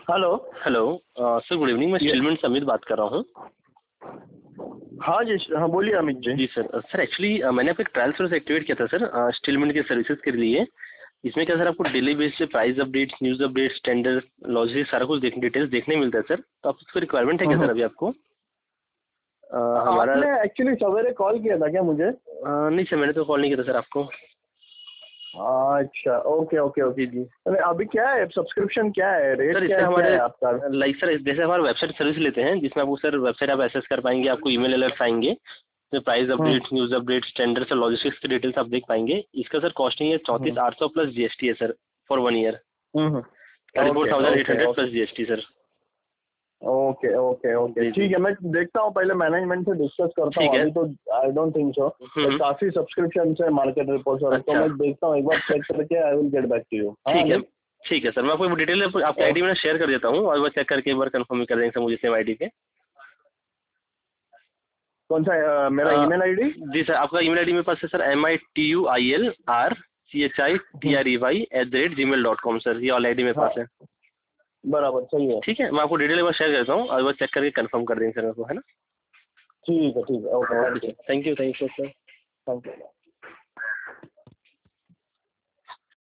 Hello. Hello. Sir good evening, मैं Steelman Sameer बात कर रहा हूँ। हाँ जी, हाँ बोलिए अमित जी। जी सर। सर एक्चुअली मैंने आपको एक ट्रायल सर्विस एक्टिवेट किया था सर, स्टीलमैन के सर्विसेज के लिए। इसमें क्या सर, आपको डेली बेस पे price updates, news updates, tender, logistics सारा कुछ डिटेल्स देखने मिलता है सर। तो आप उसको रिक्वायरमेंट है क्या सर अभी आपको? हमारा आपने एक्चुअली सवेरे कॉल किया था क्या मुझे? नहीं सर, मैंने तो कॉल नहीं किया था सर आपको। अच्छा, ओके ओके ओके। जी जी अरे अभी क्या है, सब्सक्रिप्शन क्या है, रेट सर, क्या इससे है, क्या हमारे है आपका? लाइक सर, जैसे हमारा वेबसाइट सर्विस लेते हैं जिसमें आपको सर वेबसाइट आप एक्सेस कर पाएंगे, आपको ईमेल अलर्ट्स आएंगे, तो price hmm updates, news updates, tenders और लॉजिस्टिक्स की डिटेल्स आप देख पाएंगे। इसका सर कॉस्टिंग है हम्म 34,800 प्लस जीएसटी है sir for 1 year. Hmm. Okay okay 34,800 okay plus GST sir. Okay okay okay, जी जी। ठीक है। मैं देखता हूँ, पहले मैनेजमेंट से डिस्कस करता हूँ। ठीक है। अभी तो आई डोंट थिंक सो। हम्म। काफी सब्सक्रिप्शन है मार्केट रिपोर्ट और, तो अच्छा। मैं देखता हूँ, एक बार चेक करके I will get back to you. हाँ ठीक है। अमित। ठीक है सर, मैं आपको डिटेल आपके ओ, आईडी में शेयर कर देता हूँ और वो चेक करके एक बार कंफर्म कर देंगे सर मुझे सेम आईडी पे। कौन सा मेरा अ, ईमेल आईडी? जी सर, आपका ईमेल आईडी मेरे पास है सर, MITUILRCHITREY@gmail.com सर, ये वाला आईडी मेरे हाँ पास है। बराबर, सही है। ठीक है, मैं आपको डिटेल एक बार शेयर करता हूँ और वो चेक करके कंफर्म कर देंगे सर मेरे को, है ना? ठीक है, ठीक है, okay, okay thank you. Sir, thank you sir. Thank you.